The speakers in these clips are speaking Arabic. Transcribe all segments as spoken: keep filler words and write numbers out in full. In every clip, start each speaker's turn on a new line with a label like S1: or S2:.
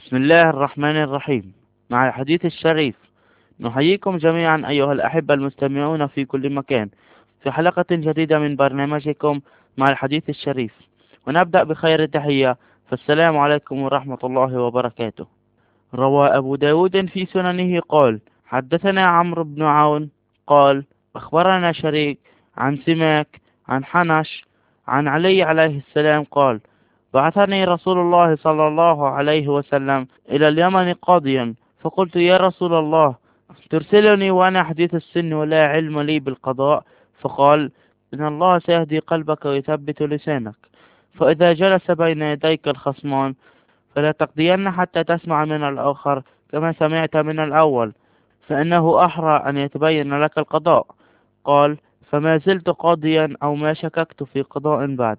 S1: بسم الله الرحمن الرحيم. مع الحديث الشريف نحييكم جميعا أيها الأحبة المستمعون في كل مكان في حلقة جديدة من برنامجكم مع الحديث الشريف، ونبدأ بخير التحية، فالسلام عليكم ورحمة الله وبركاته. روى أبو داود في سننه قال: حدثنا عمرو بن عون قال: أخبرنا شريك عن سماك عن حنش عن علي عليه السلام قال: بعثني رسول الله صلى الله عليه وسلم إلى اليمن قاضيا، فقلت: يا رسول الله، ترسلني وأنا حديث السن ولا علم لي بالقضاء؟ فقال: إن الله سيهدي قلبك ويثبت لسانك، فإذا جلس بين يديك الخصمان فلا تقضين حتى تسمع من الآخر كما سمعت من الأول، فإنه أحرى أن يتبين لك القضاء. قال: فما زلت قاضيا أو ما شككت في قضاء بعد.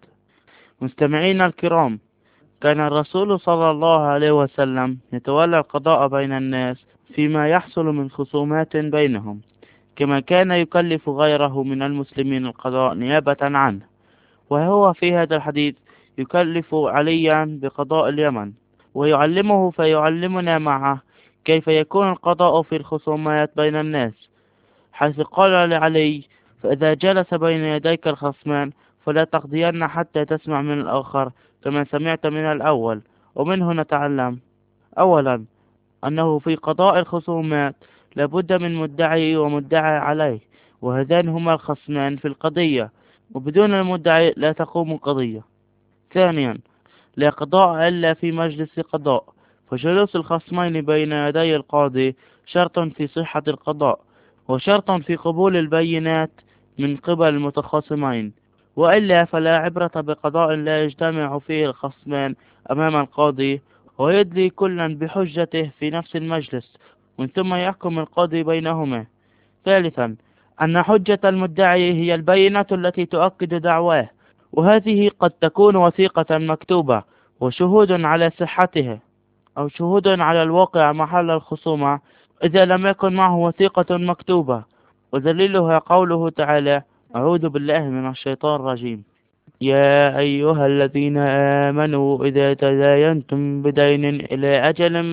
S1: مستمعينا الكرام، كان الرسول صلى الله عليه وسلم يتولى القضاء بين الناس فيما يحصل من خصومات بينهم، كما كان يكلف غيره من المسلمين القضاء نيابة عنه، وهو في هذا الحديث يكلف عليا بقضاء اليمن، ويعلمه فيعلمنا معه كيف يكون القضاء في الخصومات بين الناس، حيث قال لعلي: فإذا جلس بين يديك الخصمان فلا تقضين حتى تسمع من الآخر كما سمعت من الأول. ومنه نتعلم: أولا، أنه في قضاء الخصومات لابد من مدعي ومدعى عليه، وهذان هما الخصمان في القضية، وبدون المدعي لا تقوم قضية. ثانيا، لا قضاء إلا في مجلس قضاء، فجلوس الخصمين بين يدي القاضي شرط في صحة القضاء، وشرط في قبول البينات من قبل المتخاصمين، وإلا فلا عبرة بقضاء لا يجتمع فيه الخصمان أمام القاضي ويدلي كلا بحجته في نفس المجلس، ومن ثم يحكم القاضي بينهما. ثالثا، أن حجة المدعي هي البينة التي تؤكد دعواه، وهذه قد تكون وثيقة مكتوبة وشهود على صحتها، أو شهود على الواقع محل الخصومة إذا لم يكن معه وثيقة مكتوبة، ودليلها قوله تعالى: أعوذ بالله من الشيطان الرجيم: يا أيها الذين آمنوا إذا تداينتم بدين إلى أجل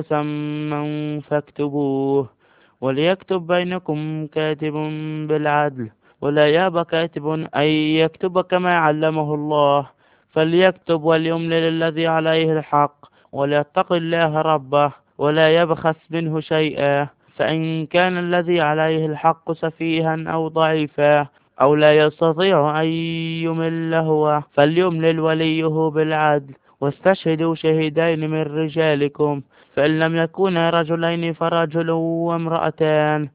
S1: مسمى فاكتبوه، وليكتب بينكم كاتب بالعدل، ولا يأب كاتب أن يكتب كما علمه الله، فليكتب وليملل الذي عليه الحق، وليتق الله ربه، ولا يبخس منه شيئا، فإن كان الذي عليه الحق سفيها أو ضعيفا أو لا يستطيع أن يمل هو، فليملل وليه بالعدل، واستشهدوا شهيدين من رجالكم، فإن لم يكونا رجلين فرجل وامرأتان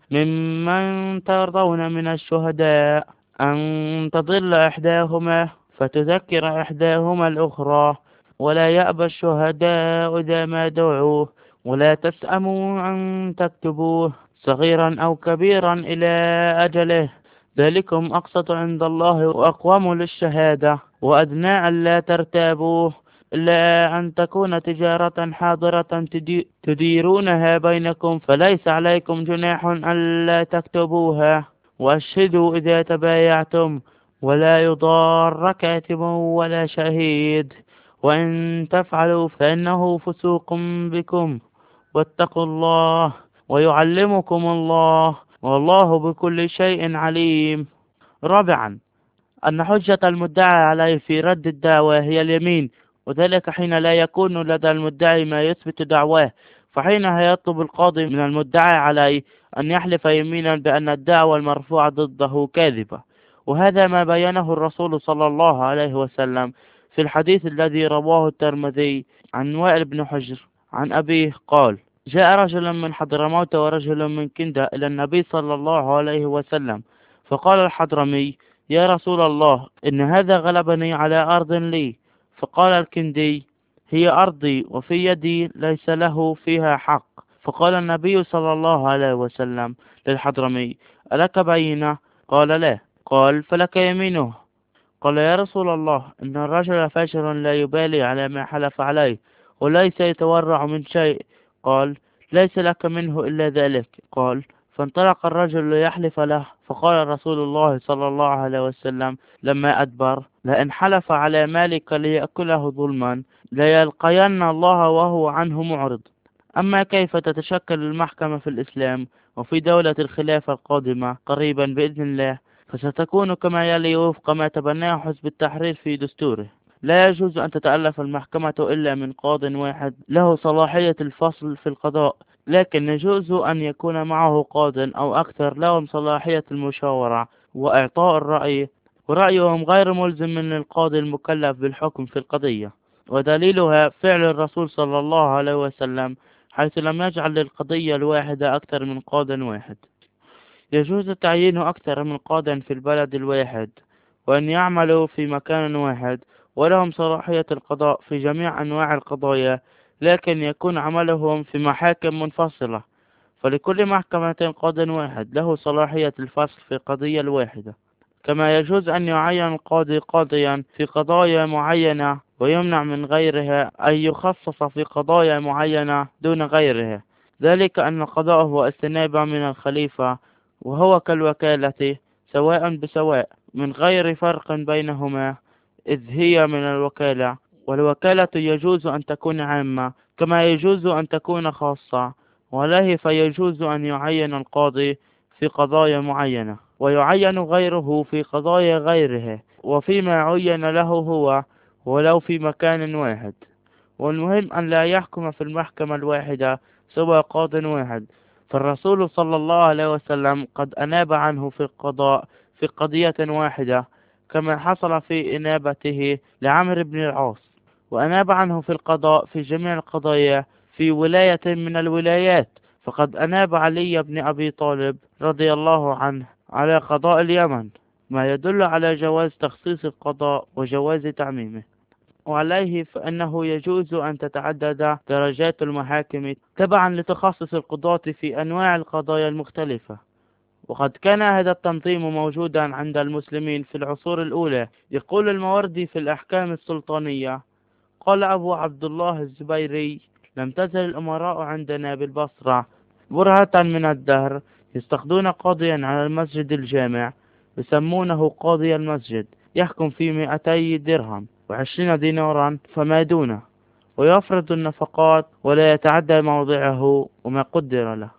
S1: ممن ترضون من الشهداء أن تضل إحداهما فتذكر إحداهما الأخرى، ولا يأبى الشهداء إذا ما دعوا، ولا تسأموا أن تكتبوه صغيرا أو كبيرا إلى أجله، ذلكم أقسط عند الله وأقوم للشهادة، وأدنى ألا ترتابوا، إلا أن تكون تجارة حاضرة تديرونها بينكم، فليس عليكم جناح ألا تكتبوها، وأشهدوا إذا تبايعتم، ولا يضار كاتب ولا شهيد، وإن تفعلوا فإنه فسوق بكم، واتقوا الله، ويعلمكم الله، والله بكل شيء عليم. رابعا، أن حجة المدعى عليه في رد الدعوى هي اليمين، وذلك حين لا يكون لدى المدعي ما يثبت دعواه، فحينها يطلب القاضي من المدعى عليه أن يحلف يمينا بأن الدعوى المرفوعة ضده كاذبة، وهذا ما بينه الرسول صلى الله عليه وسلم في الحديث الذي رواه الترمذي عن وائل بن حجر عن أبيه قال: جاء رجل من حضرموت ورجل من كندة إلى النبي صلى الله عليه وسلم، فقال الحضرمي: يا رسول الله، إن هذا غلبني على أرض لي. فقال الكندي: هي أرضي وفي يدي ليس له فيها حق. فقال النبي صلى الله عليه وسلم للحضرمي: ألك بينة؟ قال: لا. قال: فلك يمينه. قال: يا رسول الله، إن الرجل فاجر لا يبالي على ما حلف عليه، وليس يتورع من شيء. قال: ليس لك منه إلا ذلك. قال: فانطلق الرجل ليحلف له، فقال رسول الله صلى الله عليه وسلم لما أدبر: لئن حلف على مالك ليأكله ظلما ليلقين الله وهو عنه معرض. أما كيف تتشكل المحكمة في الإسلام وفي دولة الخلافة القادمة قريبا بإذن الله، فستكون كما يلي وفق ما تبناه حزب التحرير في دستوره. لا يجوز أن تتألف المحكمة إلا من قاض واحد له صلاحية الفصل في القضاء، لكن يجوز أن يكون معه قاض أو أكثر لهم صلاحية المشاورة وإعطاء الرأي، ورأيهم غير ملزم من القاضي المكلف بالحكم في القضية. ودليلها فعل الرسول صلى الله عليه وسلم، حيث لم يجعل للقضية الواحدة أكثر من قاض واحد. يجوز تعيين أكثر من قاض في البلد الواحد، وأن يعملوا في مكان واحد، ولهم صلاحية القضاء في جميع أنواع القضايا، لكن يكون عملهم في محاكم منفصلة، فلكل محكمة قاض واحد له صلاحية الفصل في القضية الواحدة. كما يجوز أن يعين القاضي قاضيا في قضايا معينة ويمنع من غيرها، أي يخصص في قضايا معينة دون غيرها، ذلك أن القضاء هو استنابة من الخليفة، وهو كالوكالة سواء بسواء من غير فرق بينهما، إذ هي من الوكالة، والوكالة يجوز أن تكون عامة كما يجوز أن تكون خاصة، وله فيجوز أن يعين القاضي في قضايا معينة ويعين غيره في قضايا غيرها، وفيما عين له هو ولو في مكان واحد. والمهم أن لا يحكم في المحكمة الواحدة سوى قاض واحد، فالرسول صلى الله عليه وسلم قد أناب عنه في القضاء في قضية واحدة، كما حصل في إنابته لعمرو بن العاص، وأناب عنه في القضاء في جميع القضايا في ولاية من الولايات، فقد أناب علي بن أبي طالب رضي الله عنه على قضاء اليمن، ما يدل على جواز تخصيص القضاء وجواز تعميمه. وعليه فإنه يجوز أن تتعدد درجات المحاكم تبعا لتخصص القضاة في أنواع القضايا المختلفة. وقد كان هذا التنظيم موجودا عند المسلمين في العصور الأولى. يقول الماوردي في الأحكام السلطانية: قال أبو عبد الله الزبيري: لم تزل الأمراء عندنا بالبصرة برهة من الدهر يستخدون قاضيا على المسجد الجامع يسمونه قاضي المسجد، يحكم في مئتي درهم وعشرين دينارا فما دونه، ويفرض النفقات ولا يتعدى موضعه وما قدر له.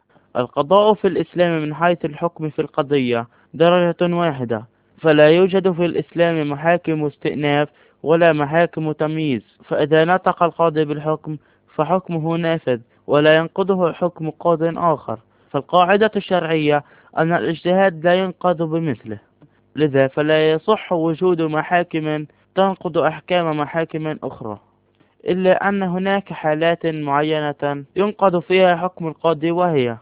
S1: القضاء في الإسلام من حيث الحكم في القضية درجة واحدة، فلا يوجد في الإسلام محاكم استئناف ولا محاكم تمييز، فإذا نطق القاضي بالحكم فحكمه نافذ ولا ينقضه حكم قاض آخر، فالقاعدة الشرعية أن الاجتهاد لا ينقض بمثله، لذا فلا يصح وجود محاكم تنقض أحكام محاكم أخرى، إلا أن هناك حالات معينة ينقض فيها حكم القاضي، وهي: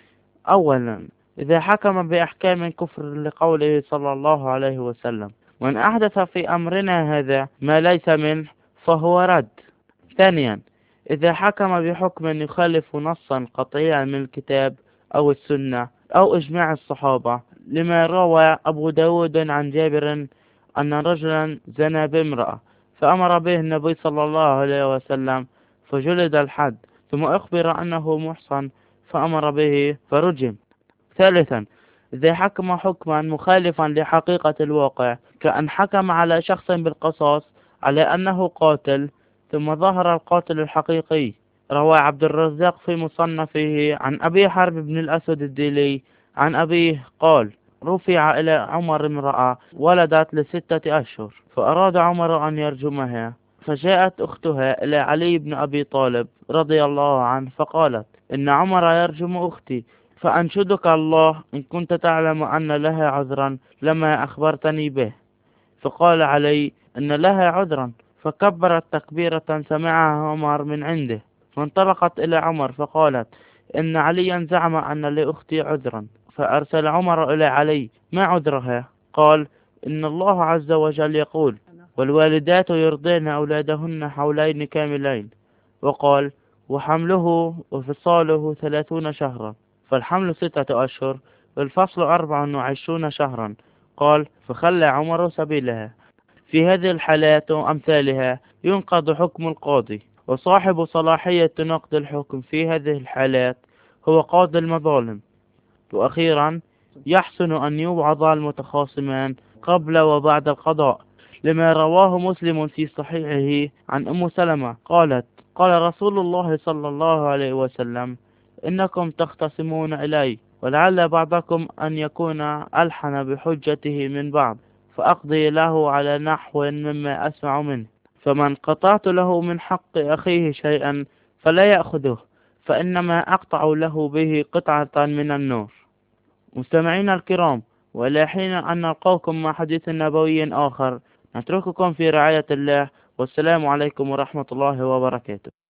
S1: أولا، إذا حكم بأحكام كفر لقوله صلى الله عليه وسلم: من أحدث في أمرنا هذا ما ليس منه فهو رد. ثانيا، إذا حكم بحكم يخالف نصا قطعيا من الكتاب أو السنة أو إجماع الصحابة، لما روى أبو داود عن جابر أن رجلا زنى بامرأة فأمر به النبي صلى الله عليه وسلم فجلد الحد، ثم أخبر أنه محصن فأمر به فرجم. ثالثا، إذا حكم حكما مخالفا لحقيقة الواقع، كأن حكم على شخص بالقصاص على أنه قاتل ثم ظهر القاتل الحقيقي. روى عبد الرزاق في مصنفه عن أبي حرب بن الأسود الديلي عن أبيه قال: رفع إلى عمر امرأة ولدت لستة أشهر، فأراد عمر أن يرجمها، فجاءت أختها إلى علي بن أبي طالب رضي الله عنه فقالت: إن عمر يرجم أختي، فأنشدك الله إن كنت تعلم أن لها عذرا لما أخبرتني به. فقال علي: إن لها عذرا، فكبرت تكبيرة سمعها عمر من عنده، فانطلقت إلى عمر فقالت: إن عليا زعم أن لأختي عذرا. فأرسل عمر إلى علي: ما عذرها؟ قال: إن الله عز وجل يقول: والوالدات يرضين أولادهن حولين كاملين، وقال: وحمله وفصاله ثلاثون شهرا، فالحمل ستة أشهر والفصل أربع وعشرون شهرا. قال: فخلى عمر سبيلها. في هذه الحالات وأمثالها ينقض حكم القاضي، وصاحب صلاحية نقض الحكم في هذه الحالات هو قاضي المظالم. وأخيرا، يحسن أن يوعظ المتخاصمان قبل وبعد القضاء، لما رواه مسلم في صحيحه عن أم سلمة قالت: قال رسول الله صلى الله عليه وسلم: إنكم تختصمون إلي، ولعل بعضكم أن يكون ألحن بحجته من بعض، فأقضي له على نحو مما أسمع منه، فمن قطعت له من حق أخيه شيئا فلا يأخذه، فإنما أقطع له به قطعة من النور. مستمعينا الكرام، وإلى حين أن نلقاكم مع حديث نبوي آخر، نترككم في رعاية الله، والسلام عليكم ورحمة الله وبركاته.